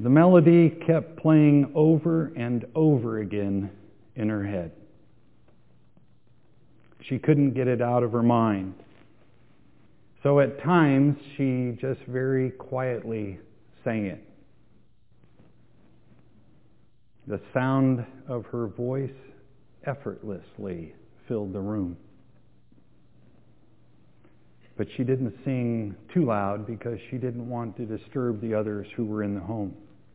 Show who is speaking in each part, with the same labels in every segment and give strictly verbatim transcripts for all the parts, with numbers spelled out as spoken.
Speaker 1: The melody kept playing over and over again in her head. She couldn't get it out of her mind. So at times, she just very quietly sang it. The sound of her voice effortlessly filled the room. But she didn't sing too loud because she didn't want to disturb the others who were in the home.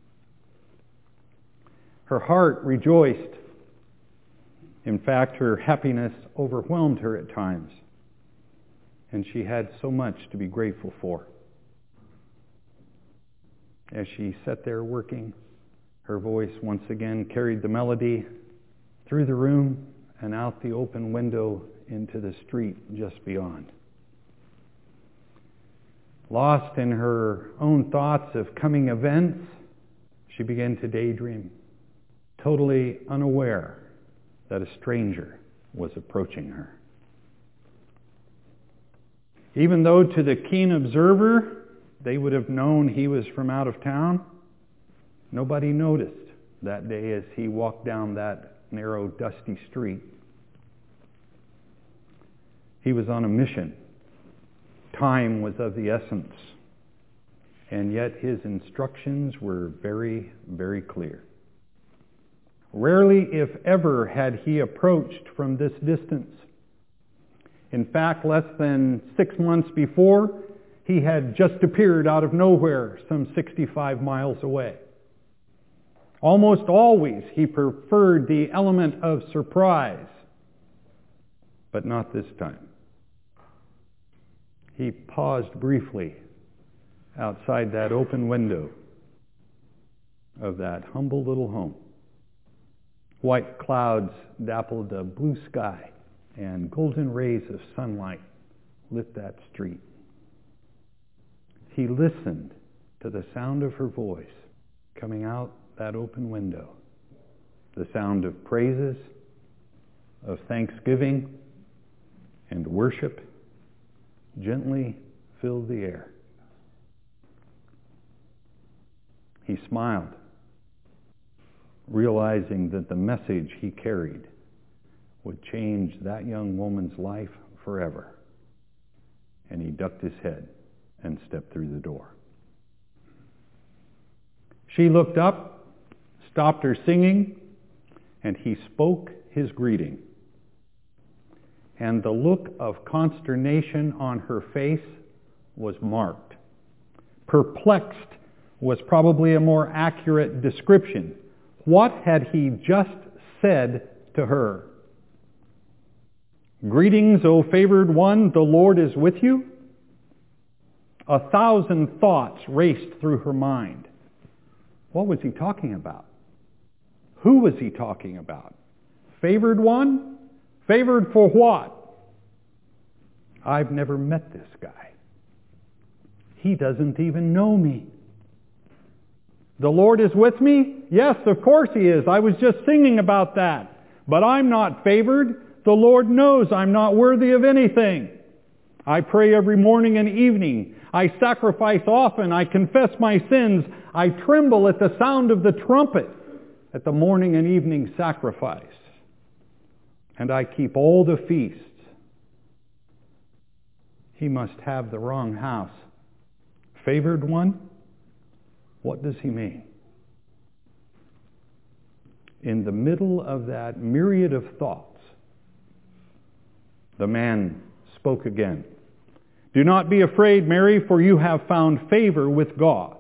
Speaker 1: Her heart rejoiced. In fact, her happiness overwhelmed her at times. And she had so much to be grateful for. As she sat there working, her voice once again carried the melody through the room and out the open window into the street just beyond. Lost in her own thoughts of coming events, she began to daydream, totally unaware that a stranger was approaching her. Even though to the keen observer, they would have known he was from out of town, nobody noticed that day as he walked down that narrow, dusty street. He was on a mission. Time was of the essence. And yet his instructions were very, very clear. Rarely, if ever, had he approached from this distance. In fact, less than six months before, he had just appeared out of nowhere, some sixty-five miles away. Almost always, he preferred the element of surprise, but not this time. He paused briefly outside that open window of that humble little home. White clouds dappled the blue sky, and golden rays of sunlight lit that street. He listened to the sound of her voice coming out that open window. The sound of praises, of thanksgiving, and worship gently filled the air. He smiled, realizing that the message he carried would change that young woman's life forever. And he ducked his head and stepped through the door. She looked up, stopped her singing, and he spoke his greeting. And the look of consternation on her face was marked. Perplexed was probably a more accurate description. What had he just said to her? Greetings, O favored one, the Lord is with you. A thousand thoughts raced through her mind. What was he talking about? Who was he talking about? Favored one? Favored for what? I've never met this guy. He doesn't even know me. The Lord is with me? Yes, of course He is. I was just singing about that. But I'm not favored. The Lord knows I'm not worthy of anything. I pray every morning and evening. I sacrifice often. I confess my sins. I tremble at the sound of the trumpet at the morning and evening sacrifice. And I keep all the feasts. He must have the wrong house. Favored one? What does he mean? In the middle of that myriad of thoughts, the man spoke again. Do not be afraid, Mary, for you have found favor with God.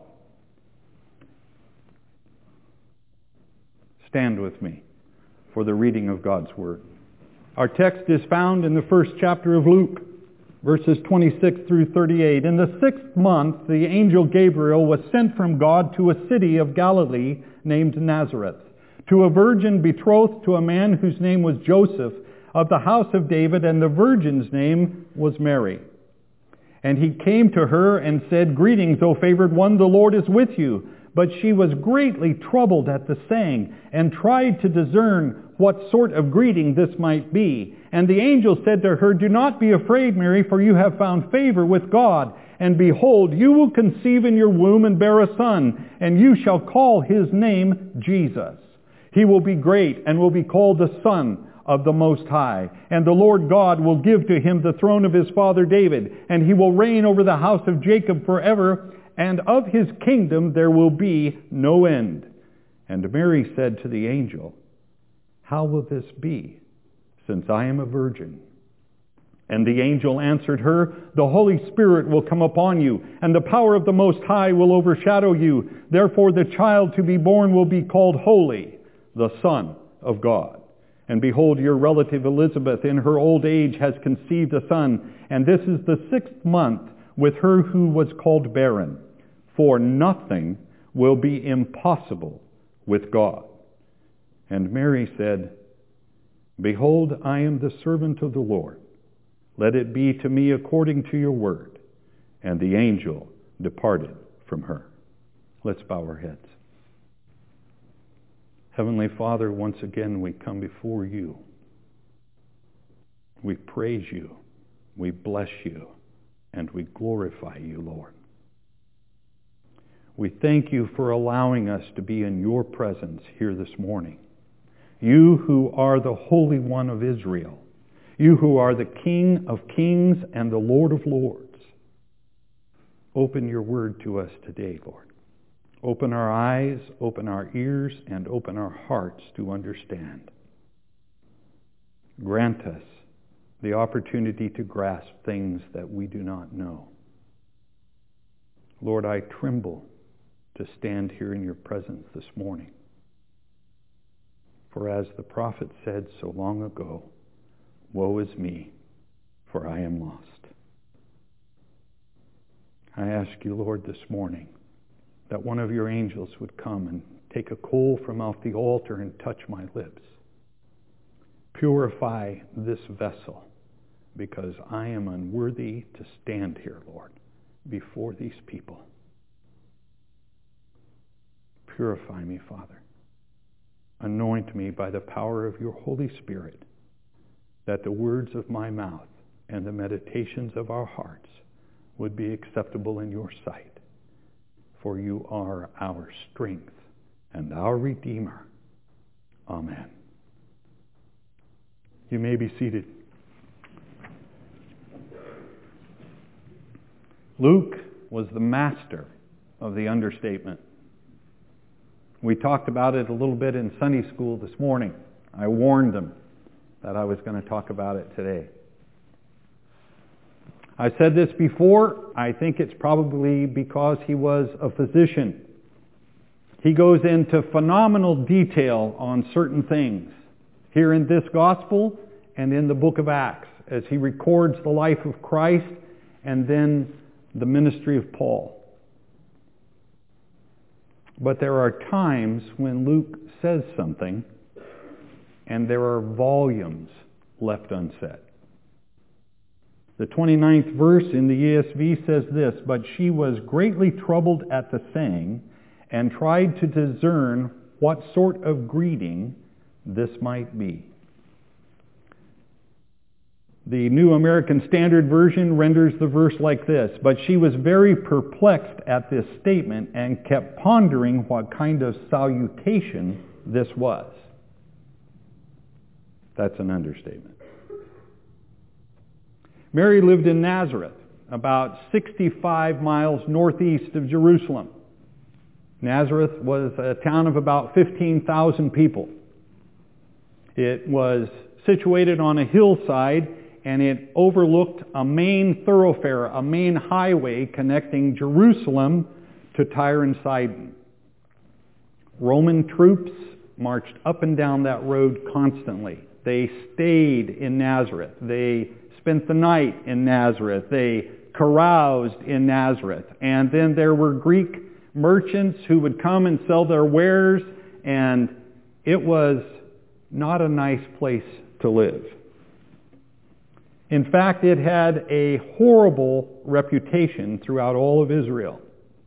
Speaker 1: Stand with me for the reading of God's Word. Our text is found in the first chapter of Luke, verses twenty-six through thirty-eight. In the sixth month, the angel Gabriel was sent from God to a city of Galilee named Nazareth, to a virgin betrothed to a man whose name was Joseph, of the house of David, and the virgin's name was Mary. And he came to her and said, Greetings, O favored one, the Lord is with you. But she was greatly troubled at the saying, and tried to discern what sort of greeting this might be. And the angel said to her, Do not be afraid, Mary, for you have found favor with God. And behold, you will conceive in your womb and bear a son, and you shall call his name Jesus. He will be great and will be called the Son of the Most High. And the Lord God will give to him the throne of his father David, and he will reign over the house of Jacob forever, and of his kingdom there will be no end. And Mary said to the angel, How will this be, since I am a virgin? And the angel answered her, The Holy Spirit will come upon you, and the power of the Most High will overshadow you. Therefore the child to be born will be called Holy, the Son of God. And behold, your relative Elizabeth in her old age has conceived a son, and this is the sixth month with her who was called barren. For nothing will be impossible with God. And Mary said, Behold, I am the servant of the Lord. Let it be to me according to your word. And the angel departed from her. Let's bow our heads. Heavenly Father, once again we come before you. We praise you, we bless you, and we glorify you, Lord. We thank you for allowing us to be in your presence here this morning. You who are the Holy One of Israel. You who are the King of kings and the Lord of lords. Open your word to us today, Lord. Open our eyes, open our ears, and open our hearts to understand. Grant us the opportunity to grasp things that we do not know. Lord, I tremble to stand here in your presence this morning. For as the prophet said so long ago, Woe is me, for I am lost. I ask you, Lord, this morning, that one of your angels would come and take a coal from off the altar and touch my lips. Purify this vessel, because I am unworthy to stand here, Lord, before these people. Purify me, Father. Anoint me by the power of your Holy Spirit, that the words of my mouth and the meditations of our hearts would be acceptable in your sight. For you are our strength and our Redeemer. Amen. You may be seated. Luke was the master of the understatement. We talked about it a little bit in Sunday school this morning. I warned them that I was going to talk about it today. I said this before. I think it's probably because he was a physician. He goes into phenomenal detail on certain things here in this gospel and in the book of Acts as he records the life of Christ and then the ministry of Paul. But there are times when Luke says something and there are volumes left unsaid. The twenty-ninth verse in the E S V says this, But she was greatly troubled at the saying, and tried to discern what sort of greeting this might be. The New American Standard Version renders the verse like this, But she was very perplexed at this statement and kept pondering what kind of salutation this was. That's an understatement. Mary lived in Nazareth, about sixty-five miles northeast of Jerusalem. Nazareth was a town of about fifteen thousand people. It was situated on a hillside, and it overlooked a main thoroughfare, a main highway connecting Jerusalem to Tyre and Sidon. Roman troops marched up and down that road constantly. They stayed in Nazareth. They spent the night in Nazareth. They caroused in Nazareth. And then there were Greek merchants who would come and sell their wares, and it was not a nice place to live. In fact, it had a horrible reputation throughout all of Israel.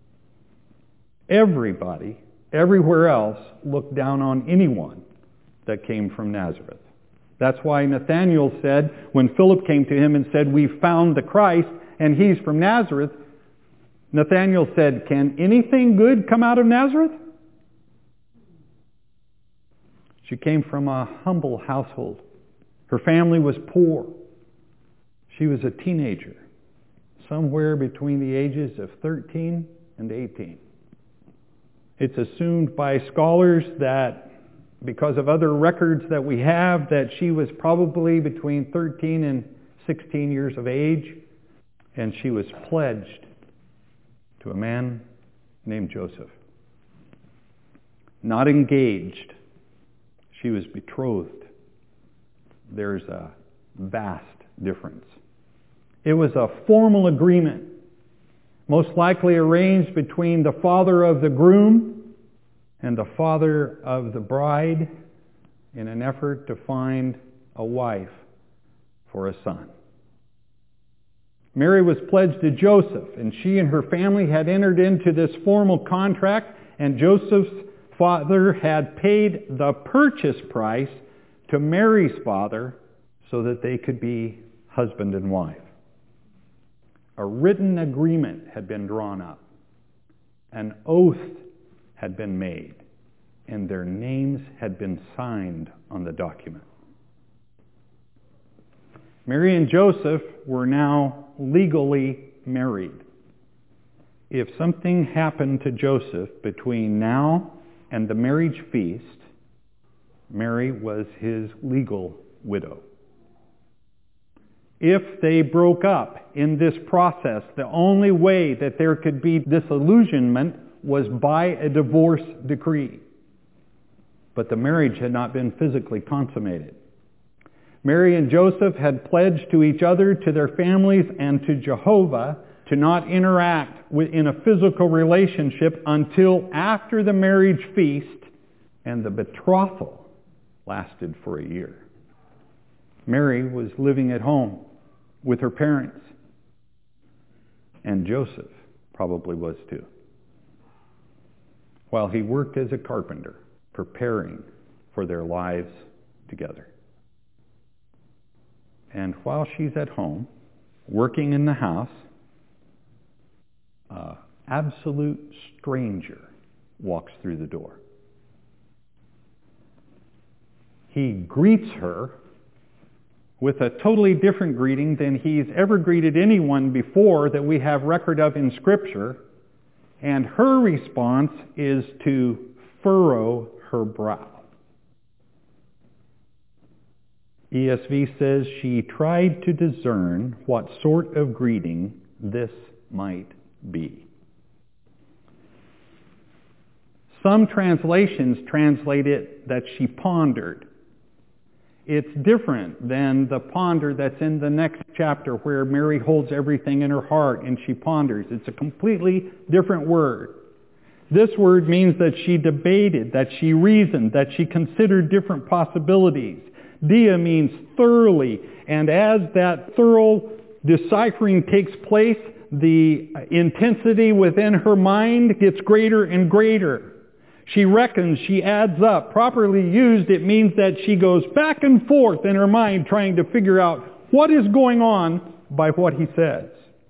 Speaker 1: Everybody, everywhere else, looked down on anyone that came from Nazareth. That's why Nathanael said, when Philip came to him and said, "We've found the Christ, and he's from Nazareth," Nathanael said, "Can anything good come out of Nazareth?" She came from a humble household. Her family was poor. She was a teenager, somewhere between the ages of thirteen and eighteen. It's assumed by scholars that because of other records that we have, that she was probably between thirteen and sixteen years of age, and she was pledged to a man named Joseph. Not engaged. She was betrothed. There's a vast difference. It was a formal agreement, most likely arranged between the father of the groom and the father of the bride in an effort to find a wife for a son. Mary was pledged to Joseph, and she and her family had entered into this formal contract, and Joseph's father had paid the purchase price to Mary's father so that they could be husband and wife. A written agreement had been drawn up. An oath had been made, and their names had been signed on the document. Mary and Joseph were now legally married. If something happened to Joseph between now and the marriage feast, Mary was his legal widow. If they broke up in this process, the only way that there could be disillusionment was by a divorce decree. But the marriage had not been physically consummated. Mary and Joseph had pledged to each other, to their families, and to Jehovah to not interact with, in a physical relationship until after the marriage feast, and the betrothal lasted for a year. Mary was living at home with her parents, and Joseph probably was too, while he worked as a carpenter, preparing for their lives together. And while she's at home, working in the house, an absolute stranger walks through the door. He greets her with a totally different greeting than he's ever greeted anyone before that we have record of in Scripture. And her response is to furrow her brow. E S V says she tried to discern what sort of greeting this might be. Some translations translate it that she pondered. It's different than the ponder that's in the next chapter where Mary holds everything in her heart and she ponders. It's a completely different word. This word means that she debated, that she reasoned, that she considered different possibilities. Dia means thoroughly, and as that thorough deciphering takes place, the intensity within her mind gets greater and greater. She reckons, she adds up. Properly used, it means that she goes back and forth in her mind trying to figure out what is going on by what he says.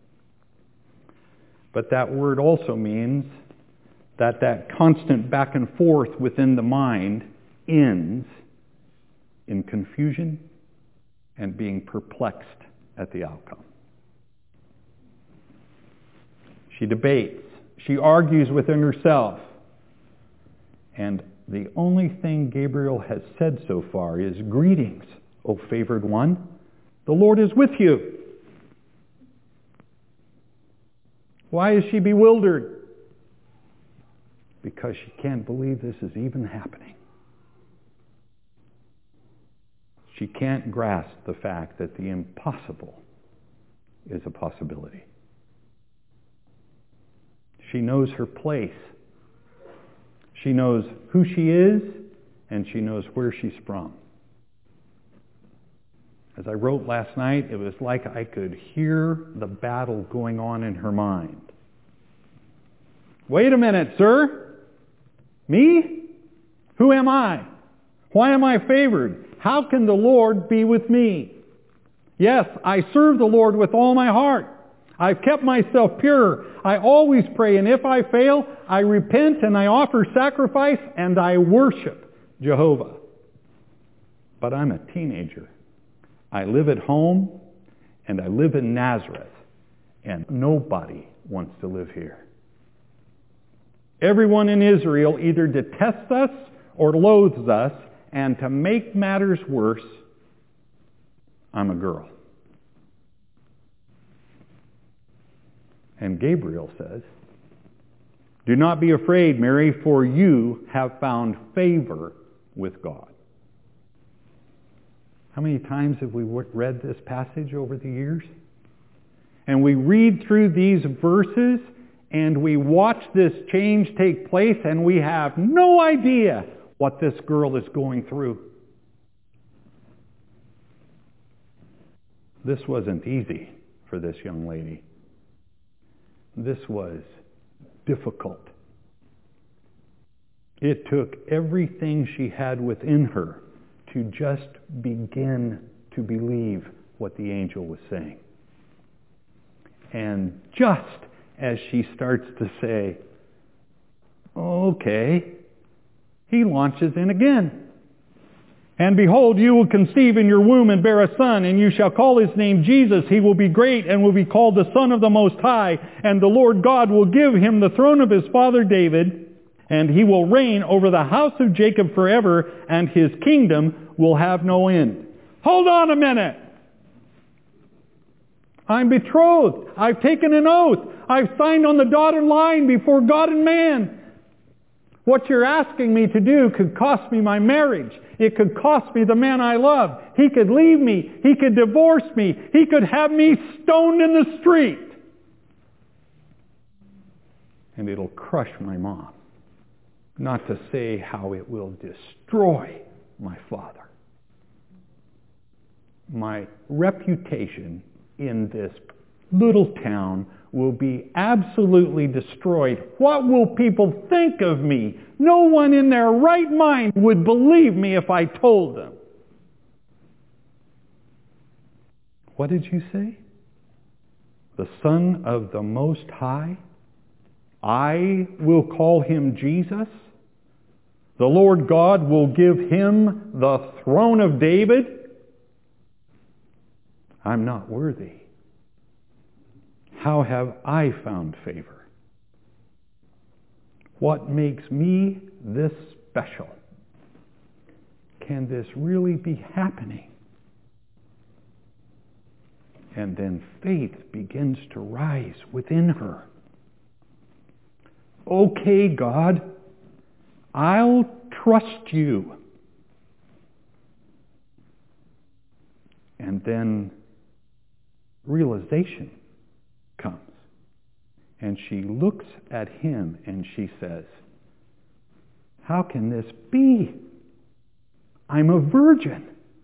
Speaker 1: But that word also means that that constant back and forth within the mind ends in confusion and being perplexed at the outcome. She debates. She argues within herself. And the only thing Gabriel has said so far is, "Greetings, O favored one. The Lord is with you." Why is she bewildered? Because she can't believe this is even happening. She can't grasp the fact that the impossible is a possibility. She knows her place. She knows who she is, and she knows where she's from. As I wrote last night, it was like I could hear the battle going on in her mind. Wait a minute, sir. Me? Who am I? Why am I favored? How can the Lord be with me? Yes, I serve the Lord with all my heart. I've kept myself pure. I always pray, and if I fail, I repent and I offer sacrifice and I worship Jehovah. But I'm a teenager. I live at home and I live in Nazareth, and nobody wants to live here. Everyone in Israel either detests us or loathes us, and to make matters worse, I'm a girl. And Gabriel says, do not be afraid, Mary, for you have found favor with God. How many times have we read this passage over the years? And we read through these verses and we watch this change take place and we have no idea what this girl is going through. This wasn't easy for this young lady. This was difficult. It took everything she had within her to just begin to believe what the angel was saying. And just as she starts to say, okay, he launches in again. And behold, you will conceive in your womb and bear a son, and you shall call his name Jesus. He will be great and will be called the Son of the Most High. And the Lord God will give him the throne of his father David, and he will reign over the house of Jacob forever, and his kingdom will have no end. Hold on a minute. I'm betrothed. I've taken an oath. I've signed on the dotted line before God and man. What you're asking me to do could cost me my marriage. It could cost me the man I love. He could leave me. He could divorce me. He could have me stoned in the street. And it'll crush my mom. Not to say how it will destroy my father. My reputation in this little town will be absolutely destroyed. What will people think of me? No one in their right mind would believe me if I told them. What did you say? The Son of the Most High? I will call him Jesus. The Lord God will give him the throne of David. I'm not worthy. How have I found favor? What makes me this special? Can this really be happening? And then faith begins to rise within her. Okay, God, I'll trust you. And then realization comes. And she looks at him and she says, how can this be? I'm a virgin.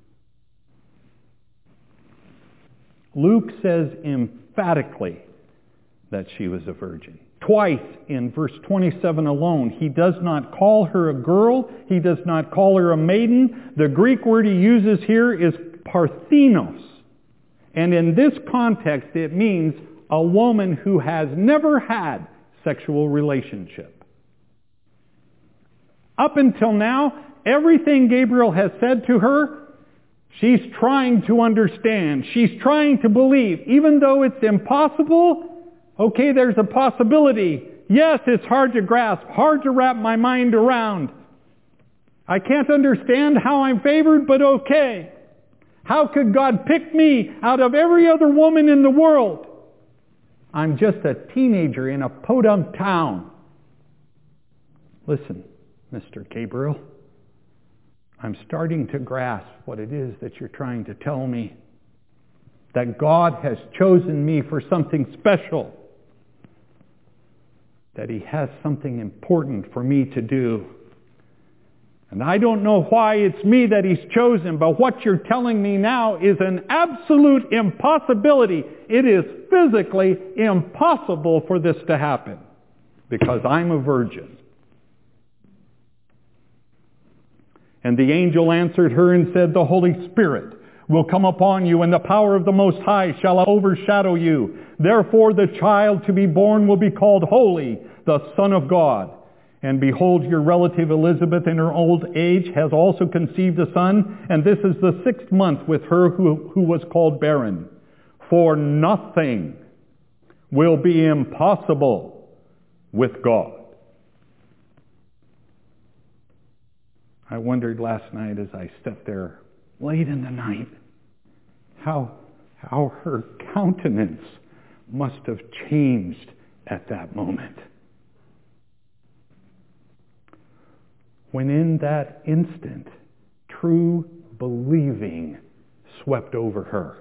Speaker 1: Luke says emphatically that she was a virgin. Twice in verse twenty-seven alone, he does not call her a girl. He does not call her a maiden. The Greek word he uses here is parthenos. And in this context, it means a woman who has never had sexual relationship. Up until now, everything Gabriel has said to her, she's trying to understand. She's trying to believe. Even though it's impossible, okay, there's a possibility. Yes, it's hard to grasp, hard to wrap my mind around. I can't understand how I'm favored, but okay. How could God pick me out of every other woman in the world? I'm just a teenager in a podunk town. Listen, Mister Gabriel, I'm starting to grasp what it is that you're trying to tell me. That God has chosen me for something special. That he has something important for me to do. And I don't know why it's me that he's chosen, but what you're telling me now is an absolute impossibility. It is physically impossible for this to happen because I'm a virgin. And the angel answered her and said, the Holy Spirit will come upon you, and the power of the Most High shall overshadow you. Therefore the child to be born will be called Holy, the Son of God. And behold, your relative Elizabeth in her old age has also conceived a son, and this is the sixth month with her who, who was called barren. For nothing will be impossible with God. I wondered last night as I sat there late in the night how, how her countenance must have changed at that moment. When in that instant, true believing swept over her.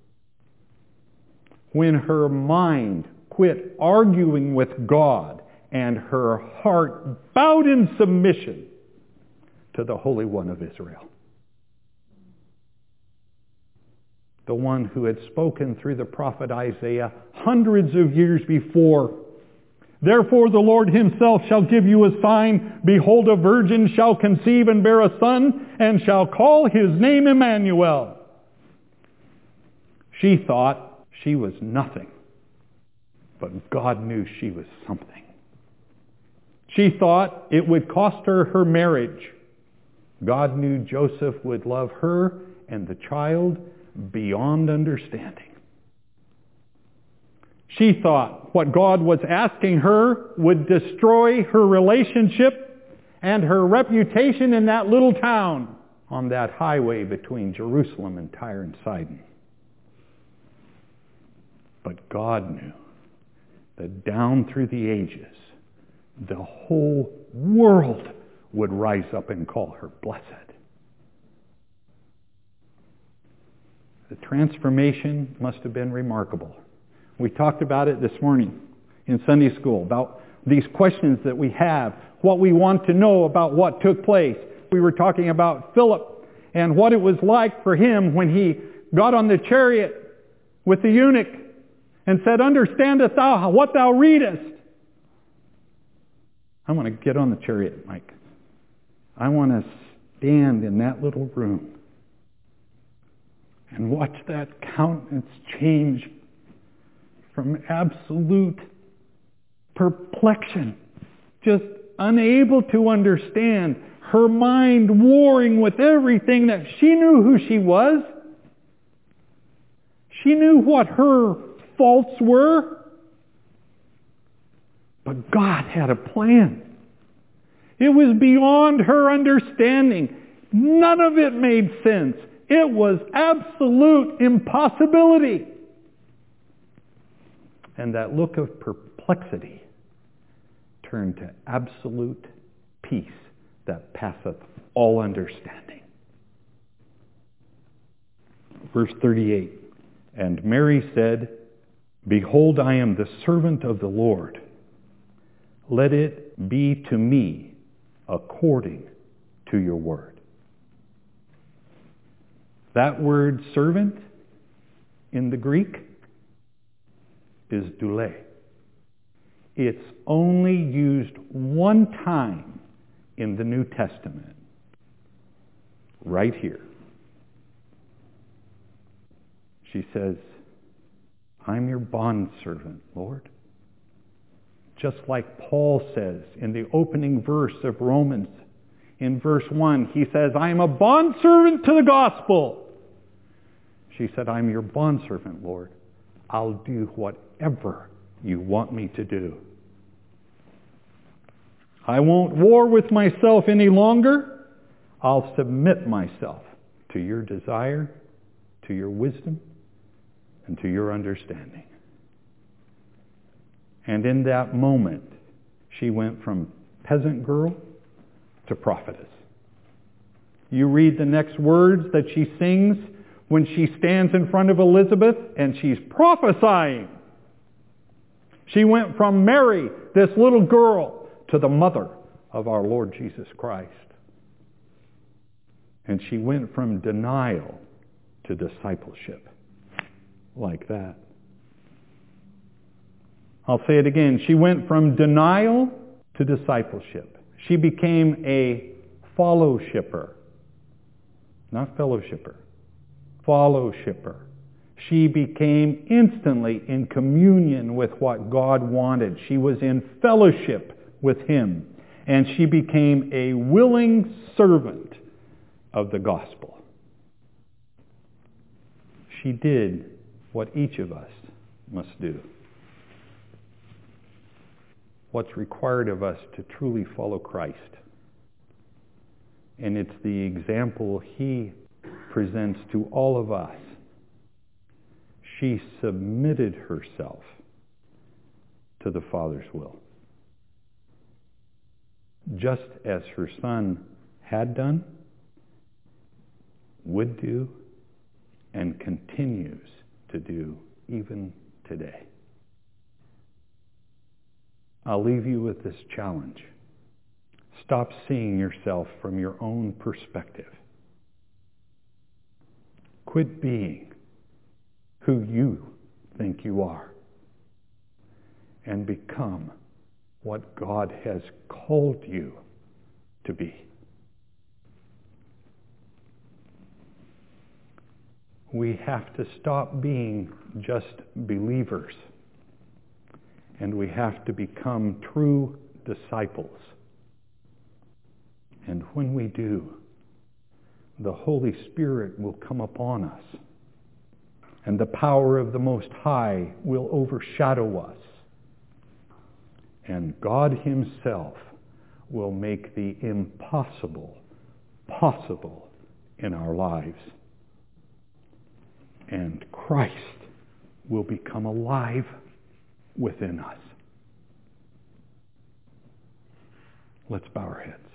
Speaker 1: When her mind quit arguing with God and her heart bowed in submission to the Holy One of Israel. The one who had spoken through the prophet Isaiah hundreds of years before. Therefore the Lord himself shall give you a sign. Behold, a virgin shall conceive and bear a son, and shall call his name Emmanuel. She thought she was nothing, but God knew she was something. She thought it would cost her her marriage. God knew Joseph would love her and the child beyond understanding. She thought what God was asking her would destroy her relationship and her reputation in that little town on that highway between Jerusalem and Tyre and Sidon. But God knew that down through the ages, the whole world would rise up and call her blessed. The transformation must have been remarkable. We talked about it this morning in Sunday school, about these questions that we have, what we want to know about what took place. We were talking about Philip and what it was like for him when he got on the chariot with the eunuch and said, "Understandest thou what thou readest?" I want to get on the chariot, Mike. I want to stand in that little room and watch that countenance change from absolute perplexion, just unable to understand, her mind warring with everything that she knew who she was. She knew what her faults were. But God had a plan. It was beyond her understanding. None of it made sense. It was absolute impossibility. And that look of perplexity turned to absolute peace that passeth all understanding. Verse thirty-eight, and Mary said, "Behold, I am the servant of the Lord. Let it be to me according to your word." That word servant in the Greek is doule. It's only used one time in the New Testament. Right here. She says, "I'm your bondservant, Lord." Just like Paul says in the opening verse of Romans, in verse one, he says, "I am a bondservant to the gospel." She said, "I'm your bondservant, Lord. I'll do whatever you want me to do. I won't war with myself any longer. I'll submit myself to your desire, to your wisdom, and to your understanding." And in that moment, she went from peasant girl to prophetess. You read the next words that she sings when she stands in front of Elizabeth and she's prophesying. She went from Mary, this little girl, to the mother of our Lord Jesus Christ. And she went from denial to discipleship. Like that. I'll say it again. She went from denial to discipleship. She became a follow-shipper, not fellowshipper. fellowshipper. She became instantly in communion with what God wanted. She was in fellowship with Him. And she became a willing servant of the gospel. She did what each of us must do. What's required of us to truly follow Christ. And it's the example He presents to all of us. She submitted herself to the Father's will, just as her Son had done, would do, and continues to do even today. I'll leave you with this challenge. Stop seeing yourself from your own perspective. Quit being who you think you are, and become what God has called you to be. We have to stop being just believers, and we have to become true disciples. And when we do, the Holy Spirit will come upon us, and the power of the Most High will overshadow us. And God Himself will make the impossible possible in our lives. And Christ will become alive within us. Let's bow our heads.